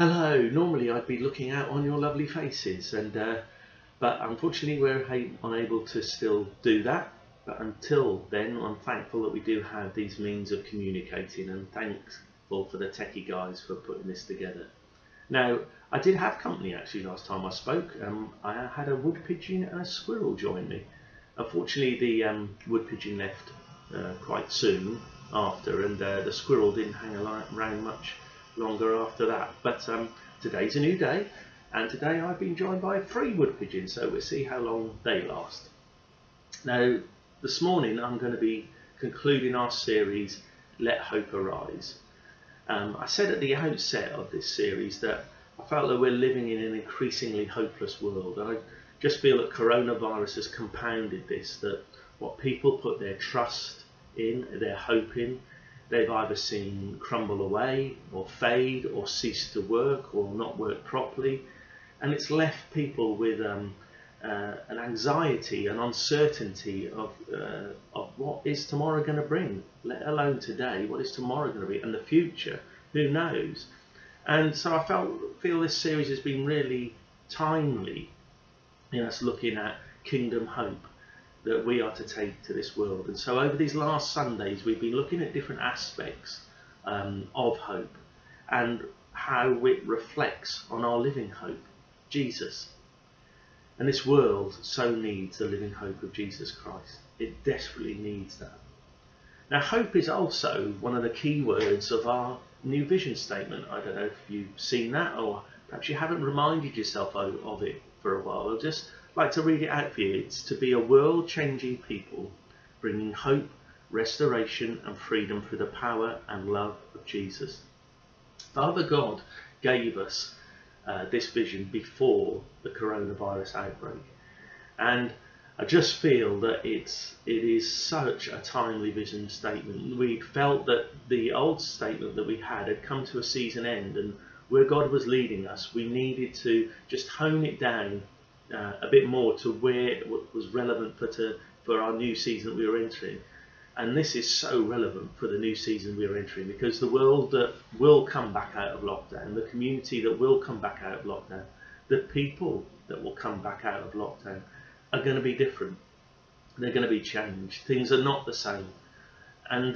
Hello, normally I'd be looking out on your lovely faces, but unfortunately we're unable to still do that. But until then, I'm thankful that we do have these means of communicating, and thankful for the techie guys for putting this together. Now, I did have company actually last time I spoke. I had a wood pigeon and a squirrel join me. Unfortunately, the wood pigeon left quite soon after, and the squirrel didn't hang around much longer after that. But today's a new day, and today I've been joined by 3 wood pigeons, so we'll see how long they last. Now, this morning I'm going to be concluding our series, Let Hope Arise. I said at the outset of this series that I felt that we're living in an increasingly hopeless world, and I just feel that coronavirus has compounded this, that what people put their trust in, their hope in, they've either seen crumble away or fade or cease to work or not work properly, and it's left people with an anxiety, an uncertainty of what is tomorrow going to bring, let alone today, what is tomorrow going to be, and the future, who knows. And so I feel this series has been really timely in us looking at kingdom hope that we are to take to this world. And so over these last Sundays we've been looking at different aspects of hope and how it reflects on our living hope, Jesus. And this world so needs the living hope of Jesus Christ. It desperately needs that. Now, hope is also one of the key words of our new vision statement. I don't know if you've seen that, or perhaps you haven't reminded yourself of it for a while. I'd just like to read it out for you. It's to be a world-changing people, bringing hope, restoration and freedom through the power and love of Jesus. Father God gave us this vision before the coronavirus outbreak, and I just feel that it is such a timely vision statement. We felt that the old statement that we had come to a season end, and where God was leading us, we needed to just hone it down a bit more to where it was relevant for our new season that we were entering. And this is so relevant for the new season we are entering, because the world that will come back out of lockdown, the community that will come back out of lockdown, the people that will come back out of lockdown are going to be different. They're going to be changed. Things are not the same. And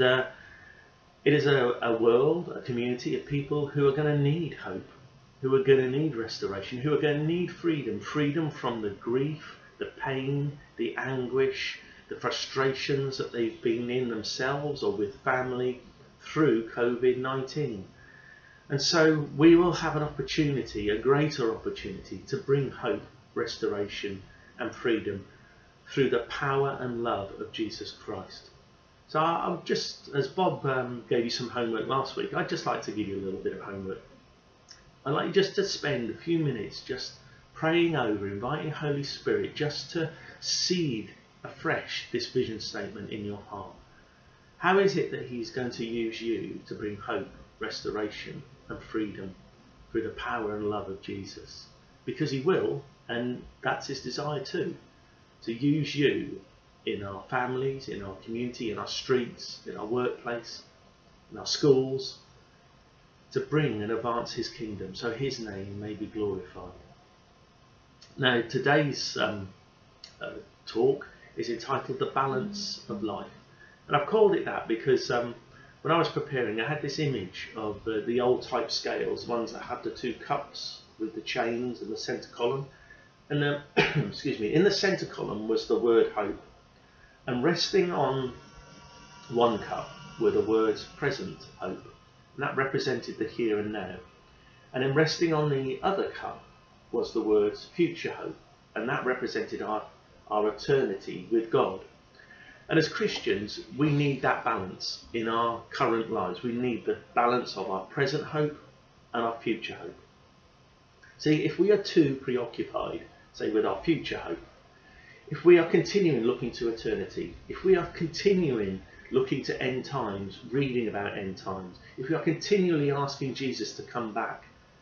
it is a world, a community of people who are going to need hope, who are going to need restoration, who are going to need freedom. Freedom from the grief, the pain, the anguish, the frustrations that they've been in themselves or with family through COVID-19. And so we will have an opportunity, a greater opportunity, to bring hope, restoration and freedom through the power and love of Jesus Christ. So I'll just, as Bob gave you some homework last week, I'd just like to give you a little bit of homework. I'd like you just to spend a few minutes just praying over, inviting Holy Spirit just to seed afresh this vision statement in your heart. How is it that he's going to use you to bring hope, restoration and freedom through the power and love of Jesus? Because he will, and that's his desire too, to use you in our families, in our community, in our streets, in our workplace, in our schools, to bring and advance his kingdom so his name may be glorified. Now, today's talk is entitled The Balance of Life. And I've called it that because when I was preparing, I had this image of the old type scales, ones that have the 2 cups with the chains and the centre column. And excuse me, in the centre column was the word hope, and resting on one cup were the words present hope, and that represented the here and now. And then resting on the other cup was the words future hope, and that represented our eternity with God. And as Christians, we need that balance in our current lives. We need the balance of our present hope and our future hope. See, if we are too preoccupied, say, with our future hope, if we are continuing looking to eternity, if we are continuing looking to end times, reading about end times, if we are continually asking Jesus to come back,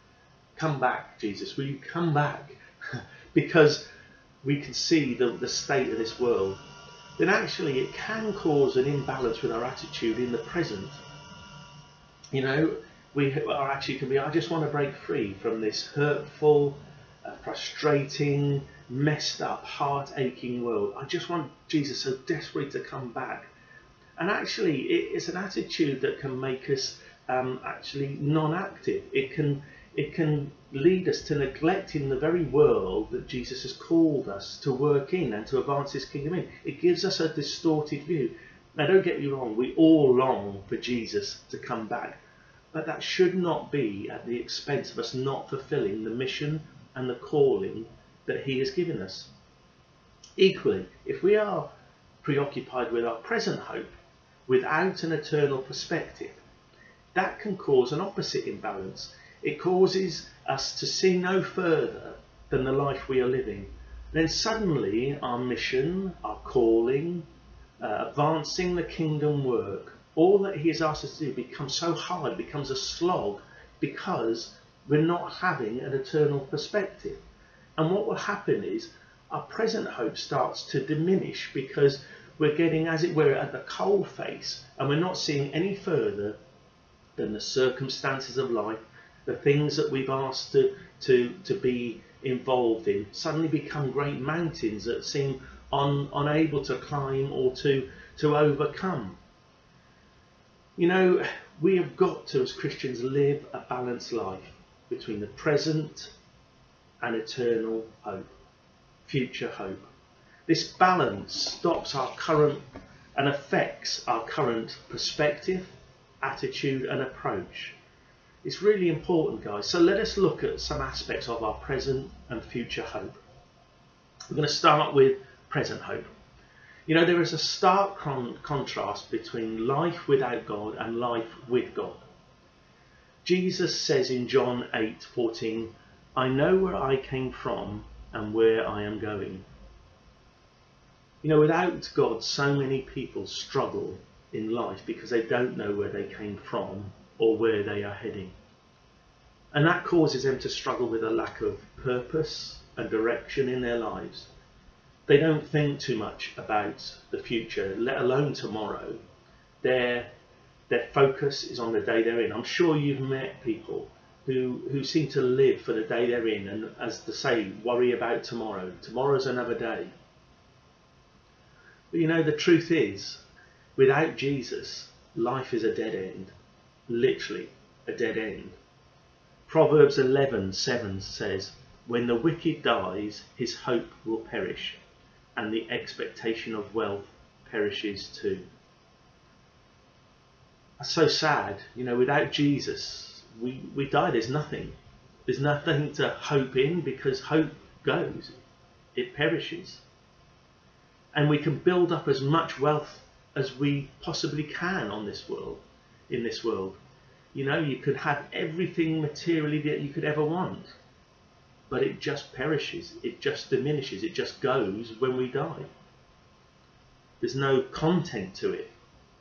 Jesus, will you come back? Because we can see the state of this world, then actually it can cause an imbalance with our attitude in the present. You know, We are actually can be, I just want to break free from this hurtful, frustrating, messed up, heart-aching world. I just want Jesus so desperately to come back. And actually, it's an attitude that can make us actually non-active. It can lead us to neglecting the very world that Jesus has called us to work in and to advance his kingdom in. It gives us a distorted view. Now, don't get me wrong, we all long for Jesus to come back, but that should not be at the expense of us not fulfilling the mission and the calling that he has given us. Equally, if we are preoccupied with our present hope without an eternal perspective, that can cause an opposite imbalance. It causes us to see no further than the life we are living. Then suddenly our mission, our calling, advancing the kingdom work, all that he has asked us to do becomes so hard, becomes a slog, because we're not having an eternal perspective. And what will happen is our present hope starts to diminish, because we're getting, as it were, at the coal face, and we're not seeing any further than the circumstances of life. The things that we've asked to be involved in suddenly become great mountains that seem unable to climb or to overcome. You know, we have got to, as Christians, live a balanced life between the present and eternal hope, future hope. This balance stops our current and affects our current perspective, attitude and approach. It's really important, guys. So let us look at some aspects of our present and future hope. We're going to start with present hope. You know, there is a stark contrast between life without God and life with God. Jesus says in John 8:14, I know where I came from and where I am going. You know, without God, so many people struggle in life because they don't know where they came from or where they are heading. And that causes them to struggle with a lack of purpose and direction in their lives. They don't think too much about the future, let alone tomorrow. Their focus is on the day they're in. I'm sure you've met people who seem to live for the day they're in, and as they say, worry about tomorrow. Tomorrow's another day. But you know, the truth is, without Jesus, life is a dead end. Literally a dead end. Proverbs 11:7 says, when the wicked dies, his hope will perish, and the expectation of wealth perishes too. That's so sad. You know, without Jesus, we die. There's nothing. There's nothing to hope in, because hope goes. It perishes. And we can build up as much wealth as we possibly can on this world, in this world. You know, you could have everything materially that you could ever want, but it just perishes, it just diminishes, it just goes when we die. There's no content to it.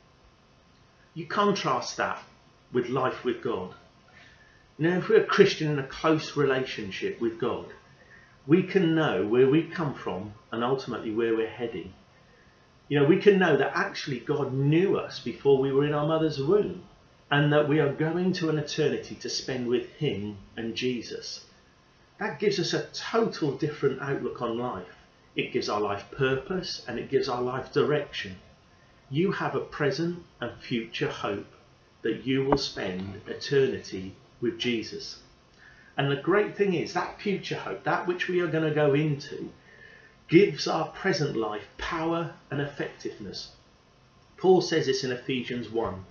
You contrast that with life with God. You know, if we're a Christian in a close relationship with God, we can know where we come from and ultimately where we're heading. You know, we can know that actually God knew us before we were in our mother's womb, and that we are going to an eternity to spend with him and Jesus. That gives us a total different outlook on life. It gives our life purpose, and it gives our life direction. You have a present and future hope that you will spend eternity with Jesus. And the great thing is, that future hope, that which we are going to go into, gives our present life power and effectiveness. Paul says this in Ephesians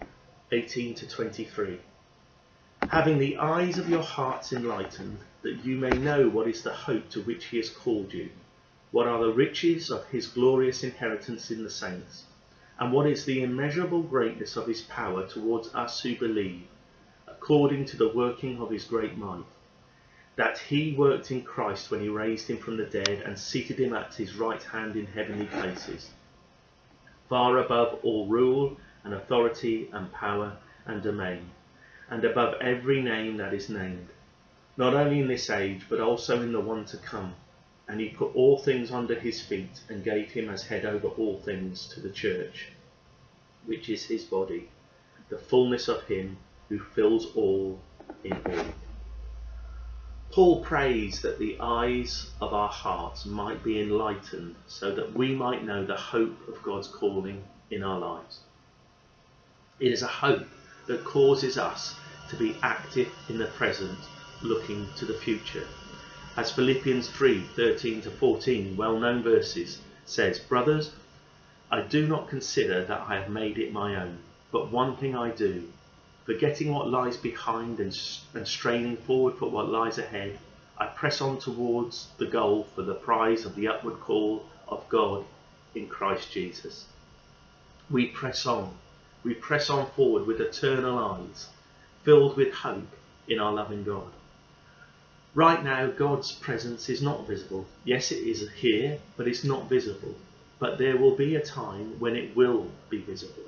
1:18-23. Having the eyes of your hearts enlightened, that you may know what is the hope to which he has called you, what are the riches of his glorious inheritance in the saints, and what is the immeasurable greatness of his power towards us who believe, according to the working of his great might, that he worked in Christ when he raised him from the dead and seated him at his right hand in heavenly places, far above all rule and authority and power and domain, and above every name that is named, not only in this age but also in the one to come. And he put all things under his feet and gave him as head over all things to the church, which is his body, the fullness of him who fills all in all. Paul prays that the eyes of our hearts might be enlightened so that we might know the hope of God's calling in our lives. It is a hope that causes us to be active in the present, looking to the future. As Philippians 3:13-14, well-known verses, says, "Brothers, I do not consider that I have made it my own, but one thing I do, forgetting what lies behind and straining forward for what lies ahead, I press on towards the goal for the prize of the upward call of God in Christ Jesus." We press on forward with eternal eyes, filled with hope in our loving God. Right now, God's presence is not visible. Yes, it is here, but it's not visible. But there will be a time when it will be visible.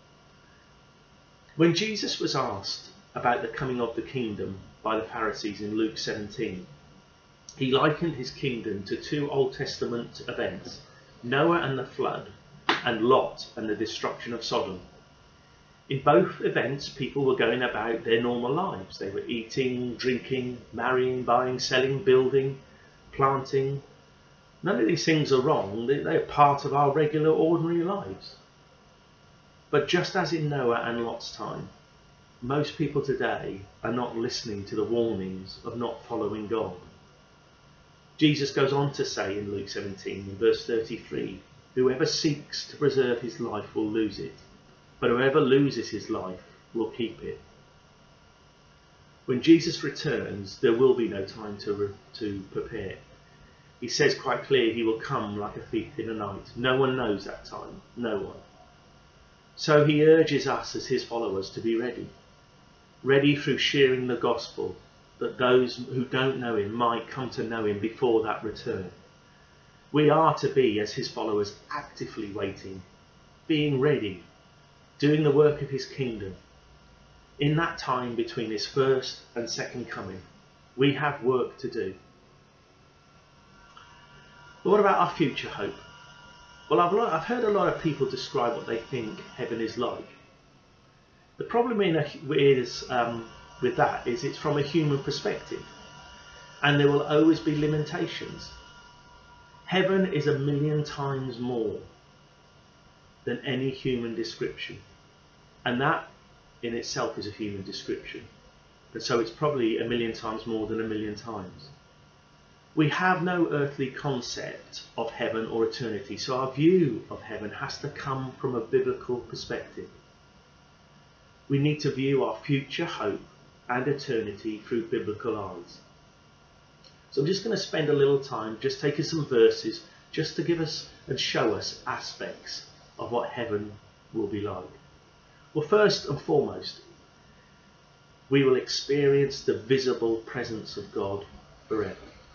When Jesus was asked about the coming of the kingdom by the Pharisees in Luke 17, he likened his kingdom to two Old Testament events, Noah and the flood, and Lot and the destruction of Sodom. In both events, people were going about their normal lives. They were eating, drinking, marrying, buying, selling, building, planting. None of these things are wrong. They're part of our regular, ordinary lives. But just as in Noah and Lot's time, most people today are not listening to the warnings of not following God. Jesus goes on to say in Luke 17, in verse 33, "Whoever seeks to preserve his life will lose it, but whoever loses his life will keep it." When Jesus returns, there will be no time to prepare. He says quite clearly he will come like a thief in the night. No one knows that time, no one. So he urges us as his followers to be ready. Ready through sharing the gospel, that those who don't know him might come to know him before that return. We are to be, as his followers, actively waiting, being ready, doing the work of his kingdom. In that time between his first and second coming, we have work to do. But what about our future hope? Well, I've heard a lot of people describe what they think heaven is like. The problem with that is it's from a human perspective, and there will always be limitations. Heaven is 1,000,000 times more than any human description, and that in itself is a human description, and so it's probably 1,000,000 times more than 1,000,000 times. We have no earthly concept of heaven or eternity, so our view of heaven has to come from a biblical perspective. We need to view our future hope and eternity through biblical eyes. So I'm just going to spend a little time just taking some verses just to give us and show us aspects of what heaven will be like. Well, first and foremost, we will experience the visible presence of God forever.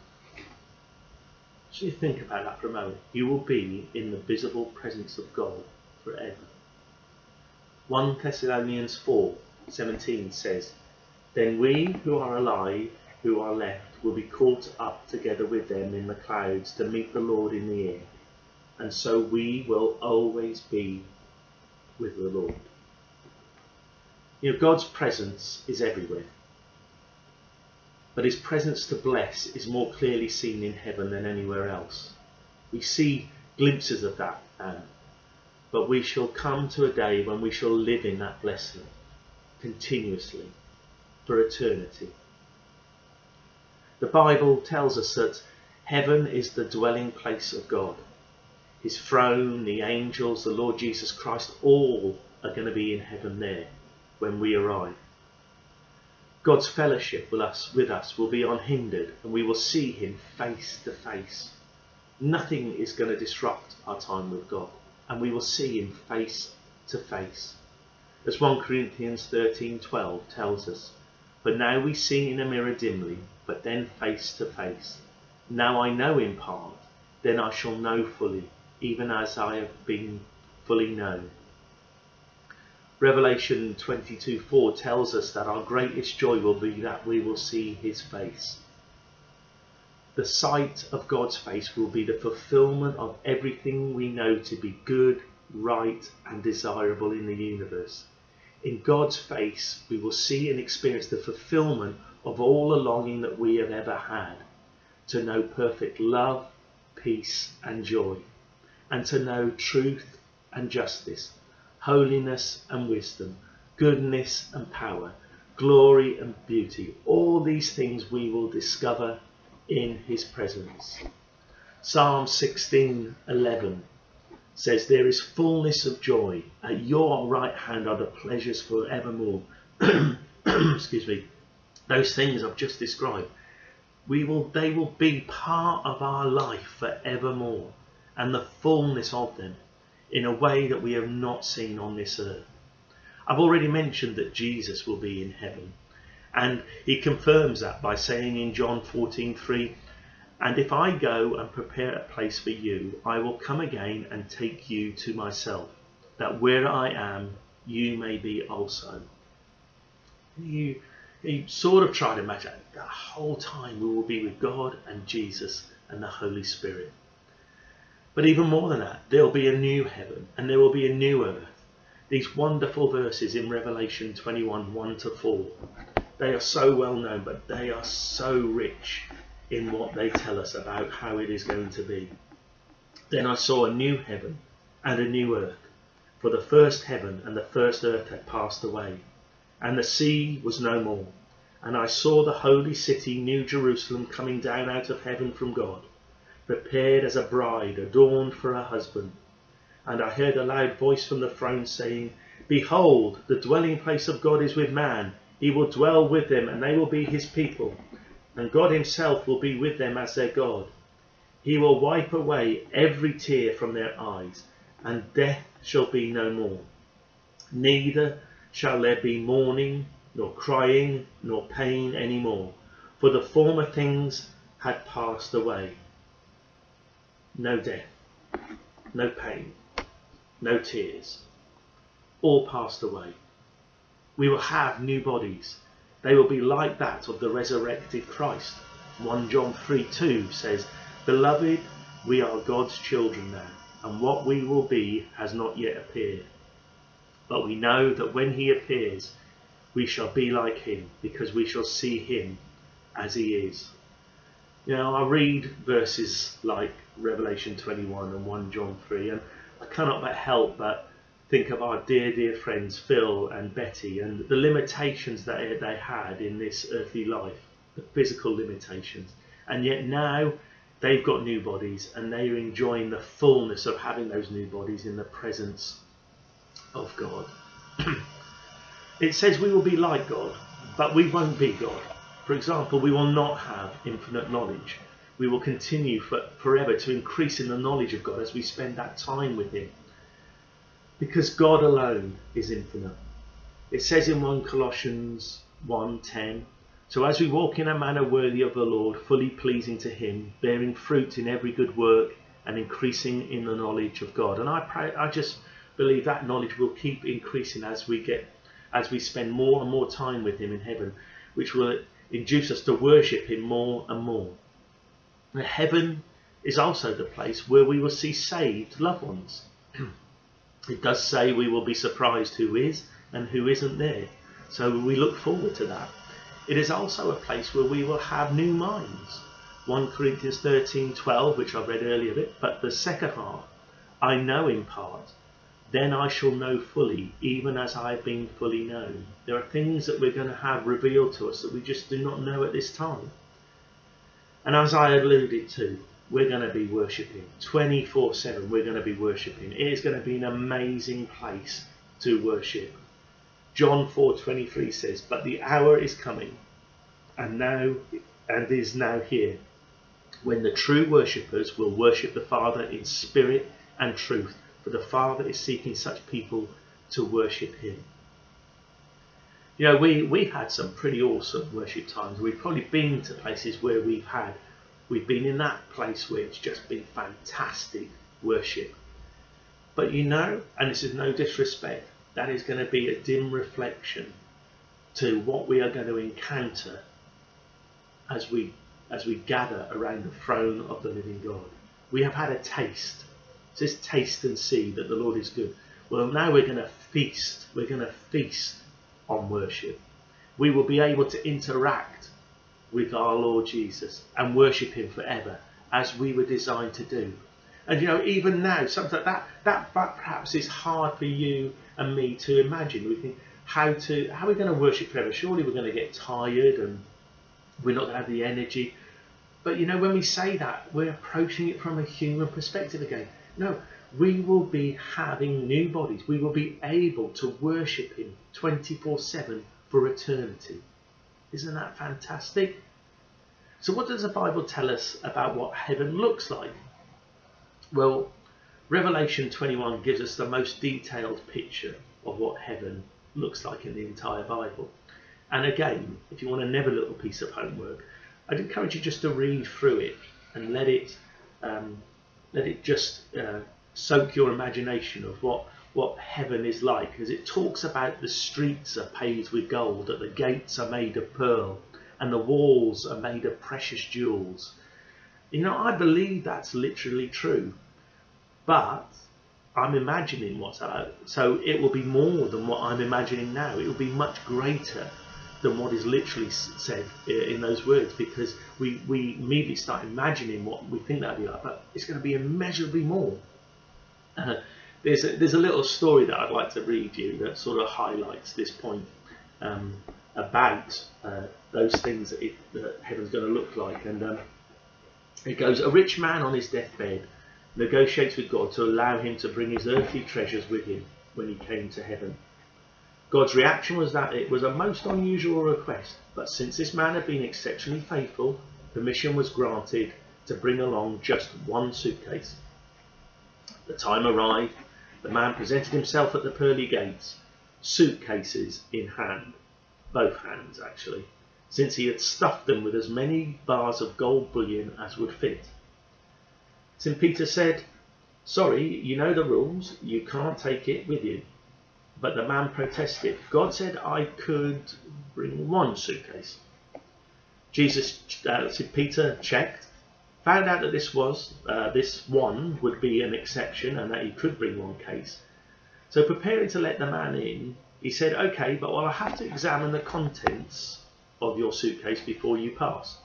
So you think about that for a moment. You will be in the visible presence of God forever. 1 Thessalonians 4:17 says, "Then we who are alive, who are left, will be caught up together with them in the clouds to meet the Lord in the air, and so we will always be with the Lord." You know, God's presence is everywhere, but his presence to bless is more clearly seen in heaven than anywhere else. We see glimpses of that now, but we shall come to a day when we shall live in that blessing continuously for eternity. The Bible tells us that heaven is the dwelling place of God. His throne, the angels, the Lord Jesus Christ, all are going to be in heaven there when we arrive. God's fellowship with us will be unhindered, and we will see him face to face. Nothing is going to disrupt our time with God, and we will see him face to face. As 1 Corinthians 13:12 tells us, "For now we see in a mirror dimly, but then face to face. Now I know in part, then I shall know fully, even as I have been fully known." Revelation 22:4 tells us that our greatest joy will be that we will see his face. The sight of God's face will be the fulfillment of everything we know to be good, right, and desirable in the universe. In God's face, we will see and experience the fulfillment of all the longing that we have ever had, to know perfect love, peace and joy, and to know truth and justice, holiness and wisdom, goodness and power, glory and beauty. All these things we will discover in his presence. Psalm 16:11 says, there is fullness of joy. At your right hand are the pleasures forevermore. Excuse me. Those things I've just described, they will be part of our life forevermore, and the fullness of them in a way that we have not seen on this earth. I've already mentioned that Jesus will be in heaven, and he confirms that by saying in John 14:3, and if I go and prepare a place for you, I will come again and take you to myself, that where I am, you may be also. You sort of try to imagine the whole time we will be with God and Jesus and the Holy Spirit. But even more than that, there will be a new heaven and there will be a new earth. These wonderful verses in Revelation 21:1-4, they are so well known, but they are so rich in what they tell us about how it is going to be. Then I saw a new heaven and a new earth, for the first heaven and the first earth had passed away, and the sea was no more. And I saw the holy city, New Jerusalem, coming down out of heaven from God, prepared as a bride adorned for her husband. And I heard a loud voice from the throne saying, behold, the dwelling place of God is with man. He will dwell with them, and they will be his people. And God himself will be with them as their God. He will wipe away every tear from their eyes, and death shall be no more. Neither shall there be mourning, nor crying, nor pain any more, for the former things had passed away. No death, no pain, no tears, all passed away. We will have new bodies. They will be like that of the resurrected Christ. 1 John 3:2 says, beloved, we are God's children now, and what we will be has not yet appeared. But we know that when he appears, we shall be like him, because we shall see him as he is. You know, I read verses like Revelation 21 and 1 John 3, and I cannot but help but think of our dear friends Phil and Betty, and the limitations that they had in this earthly life, the physical limitations. And yet now they've got new bodies, and they are enjoying the fullness of having those new bodies in the presence of God. It says we will be like God, but we won't be God. For example, we will not have infinite knowledge. We will continue forever to increase in the knowledge of God as we spend that time with him, because God alone is infinite. It says in 1 Colossians 1:10, so as we walk in a manner worthy of the Lord, fully pleasing to him, bearing fruit in every good work and increasing in the knowledge of God. And I just believe that knowledge will keep increasing as we spend more and more time with him in heaven, which will induce us to worship him more and more. Now, heaven is also the place where we will see saved loved ones. It does say we will be surprised who is and who isn't there, so we look forward to that. It is also a place where we will have new minds. 1 Corinthians 13:12, which I read earlier a bit, but the second half, I know in part, then I shall know fully, even as I have been fully known. There are things that we're going to have revealed to us that we just do not know at this time. And as I alluded to, we're going to be worshipping 24/7. We're going to be worshipping. It is going to be an amazing place to worship. John 4:23 says, but the hour is coming, and is now here, when the true worshippers will worship the Father in spirit and truth, for the Father is seeking such people to worship him. You know, we've had some pretty awesome worship times. We've probably been to places where we've been in that place where it's just been fantastic worship. But you know, and this is no disrespect, that is going to be a dim reflection to what we are going to encounter as we gather around the throne of the living God. We have had a taste. It says taste and see that the Lord is good. Well, now we're going to feast. We're going to feast on worship. We will be able to interact with our Lord Jesus and worship him forever, as we were designed to do. And you know, even now, something like that perhaps is hard for you and me to imagine. We think, how are we going to worship forever? Surely we're going to get tired and we're not going to have the energy. But you know, when we say that, we're approaching it from a human perspective again. No, we will be having new bodies. We will be able to worship him 24/7 for eternity. Isn't that fantastic? So what does the Bible tell us about what heaven looks like? Well, Revelation 21 gives us the most detailed picture of what heaven looks like in the entire Bible. And again, if you want a never little piece of homework, I'd encourage you just to read through it and let it just soak your imagination of what heaven is like, because it talks about the streets are paved with gold, that the gates are made of pearl, and the walls are made of precious jewels. You know, I believe that's literally true, but I'm imagining what's out. So it will be more than what I'm imagining now. It will be much greater than what is literally said in those words, because we immediately start imagining what we think that'll be like, but it's going to be immeasurably more. There's a little story that I'd like to read you that sort of highlights this point about those things that heaven's going to look like. And it goes, a rich man on his deathbed negotiates with God to allow him to bring his earthly treasures with him when he came to heaven. God's reaction was that it was a most unusual request, but since this man had been exceptionally faithful, permission was granted to bring along just one suitcase. The time arrived. The man presented himself at the pearly gates, suitcases in hand, both hands actually, since he had stuffed them with as many bars of gold bullion as would fit. St. Peter said, "Sorry, you know the rules, you can't take it with you." But the man protested. God said I could bring one suitcase. St. Peter checked, found out that this one would be an exception and that he could bring one case. So preparing to let the man in, he said, "Okay, but I'll have to examine the contents of your suitcase before you pass."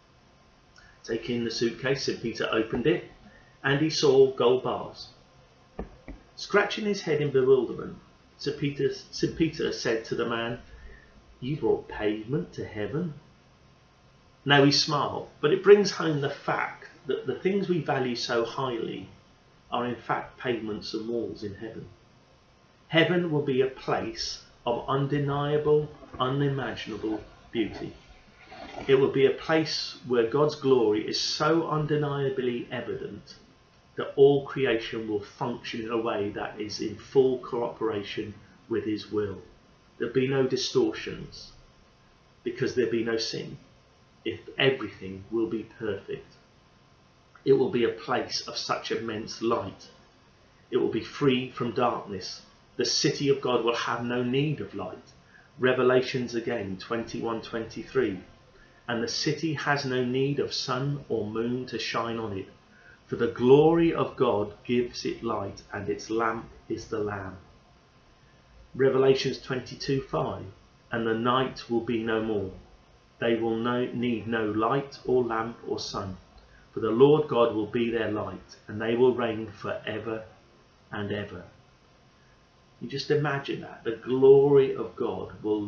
Taking the suitcase, St. Peter opened it and he saw gold bars. Scratching his head in bewilderment, St. Peter said to the man, "You brought pavement to heaven?" Now he smiled, but it brings home the fact that the things we value so highly are in fact pavements and walls in heaven. Heaven will be a place of undeniable, unimaginable beauty. It will be a place where God's glory is so undeniably evident that all creation will function in a way that is in full cooperation with his will. There'll be no distortions because there'll be no sin. If everything will be perfect. It will be a place of such immense light. It will be free from darkness. The city of God will have no need of light. Revelations again 21:23. And the city has no need of sun or moon to shine on it, for the glory of God gives it light, and its lamp is the Lamb. Revelations 22:5. And the night will be no more. They will need no light or lamp or sun, for the Lord God will be their light, and they will reign forever and ever. You just imagine that. The glory of God will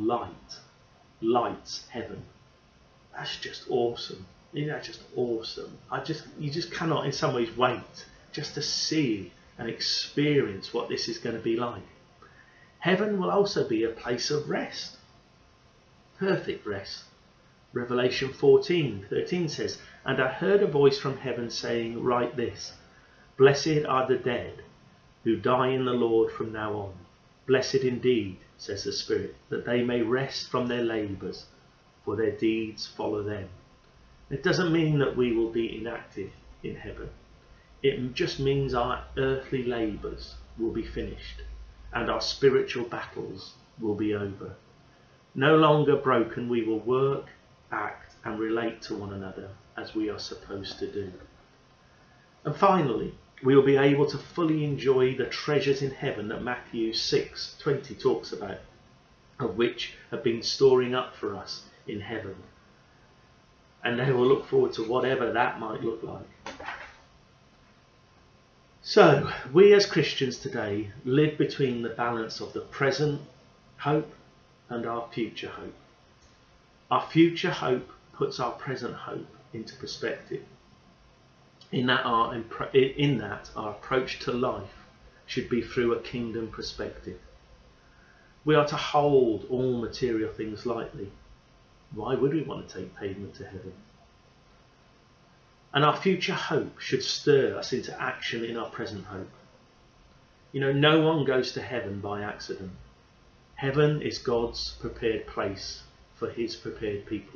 lights heaven. That's just awesome. Isn't that just awesome? You just cannot in some ways wait just to see and experience what this is going to be like. Heaven will also be a place of rest. Perfect rest. Revelation 14:13 says, "And I heard a voice from heaven saying, write this, blessed are the dead who die in the Lord from now on. Blessed indeed, says the Spirit, that they may rest from their labours, for their deeds follow them." It doesn't mean that we will be inactive in heaven. It just means our earthly labours will be finished and our spiritual battles will be over. No longer broken, we will work, act and relate to one another as we are supposed to do. And finally, we will be able to fully enjoy the treasures in heaven that Matthew 6:20 talks about, of which have been storing up for us in heaven. And they will look forward to whatever that might look like. So, we as Christians today live between the balance of the present hope and our future hope. Our future hope puts our present hope into perspective. In that our approach to life should be through a kingdom perspective. We are to hold all material things lightly. Why would we want to take pavement to heaven? And our future hope should stir us into action in our present hope. You know, no one goes to heaven by accident. Heaven is God's prepared place for his prepared people.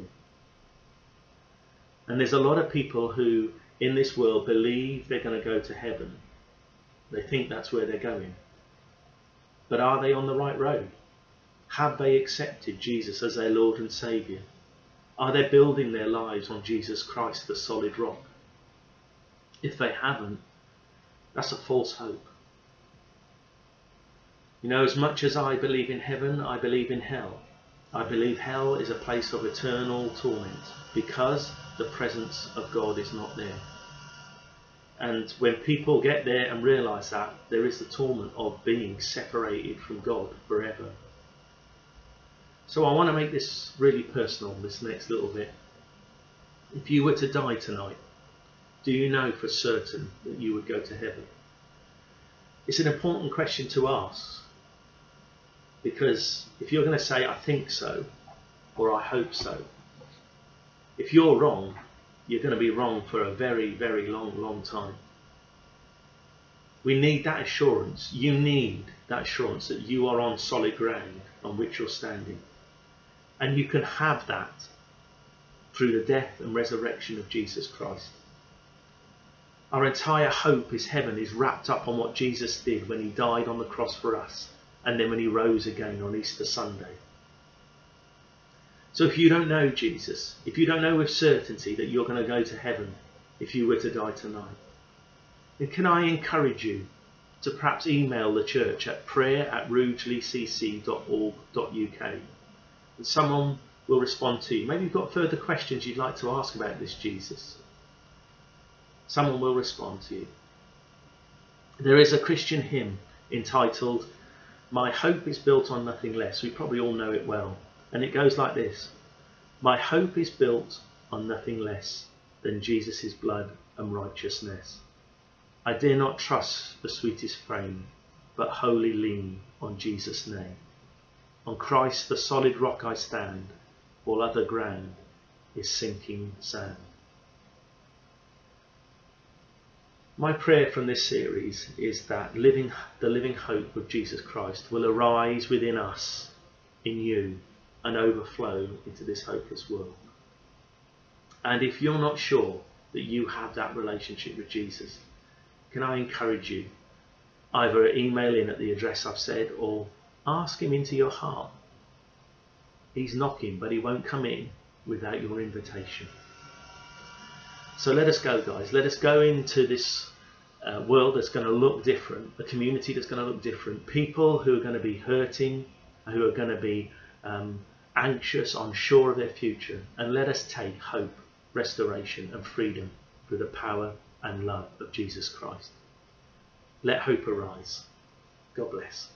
And there's a lot of people who in this world believe they're going to go to heaven. They think that's where they're going. But are they on the right road? Have they accepted Jesus as their Lord and Saviour? Are they building their lives on Jesus Christ, the solid rock? If they haven't, that's a false hope. You know, as much as I believe in heaven, I believe in hell. I believe hell is a place of eternal torment because the presence of God is not there. And when people get there and realise that, there is the torment of being separated from God forever. So I want to make this really personal, this next little bit. If you were to die tonight, do you know for certain that you would go to heaven? It's an important question to ask, because if you're going to say, I think so, or I hope so, if you're wrong, you're going to be wrong for a very, very long time. We need that assurance. You need that assurance that you are on solid ground on which you're standing. And you can have that through the death and resurrection of Jesus Christ. Our entire hope is heaven is wrapped up on what Jesus did when he died on the cross for us, and then when he rose again on Easter Sunday. So if you don't know Jesus, if you don't know with certainty that you're going to go to heaven if you were to die tonight, then can I encourage you to perhaps email the church at prayer@rugeleycc.org.uk, and someone will respond to you. Maybe you've got further questions you'd like to ask about this Jesus. Someone will respond to you. There is a Christian hymn entitled, My Hope is Built on Nothing Less. We probably all know it well. And it goes like this. My hope is built on nothing less than Jesus' blood and righteousness. I dare not trust the sweetest frame, but wholly lean on Jesus' name. On Christ the solid rock I stand, all other ground is sinking sand. My prayer from this series is that the living hope of Jesus Christ will arise within us, in you, and overflow into this hopeless world. And if you're not sure that you have that relationship with Jesus, can I encourage you, either email in at the address I've said or ask him into your heart. He's knocking, but he won't come in without your invitation. So let us go, guys. Let us go into this world that's going to look different, a community that's going to look different, people who are going to be hurting, who are going to be anxious, unsure of their future. And let us take hope, restoration and freedom through the power and love of Jesus Christ. Let hope arise. God bless.